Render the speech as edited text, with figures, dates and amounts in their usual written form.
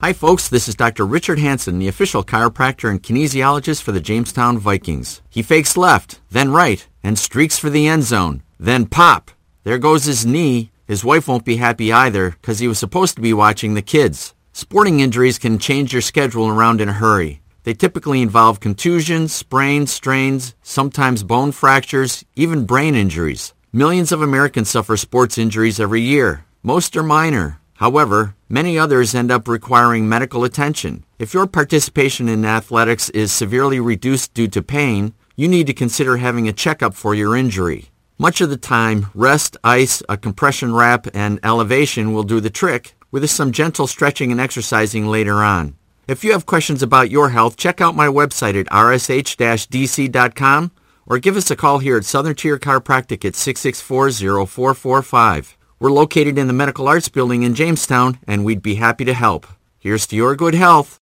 Hi folks, this is Dr. Richard Hansen, the official chiropractor and kinesiologist for the Jamestown Vikings. He fakes left, then right, and streaks for the end zone. Then pop! There goes his knee. His wife won't be happy either because he was supposed to be watching the kids. Sporting injuries can change your schedule around in a hurry. They typically involve contusions, sprains, strains, sometimes bone fractures, even brain injuries. Millions of Americans suffer sports injuries every year. Most are minor. However, many others end up requiring medical attention. If your participation in athletics is severely reduced due to pain, you need to consider having a checkup for your injury. Much of the time, rest, ice, a compression wrap, and elevation will do the trick, with some gentle stretching and exercising later on. If you have questions about your health, check out my website at rsh-dc.com or give us a call here at Southern Tier Chiropractic at 664-0445. We're located in the Medical Arts Building in Jamestown, and we'd be happy to help. Here's to your good health.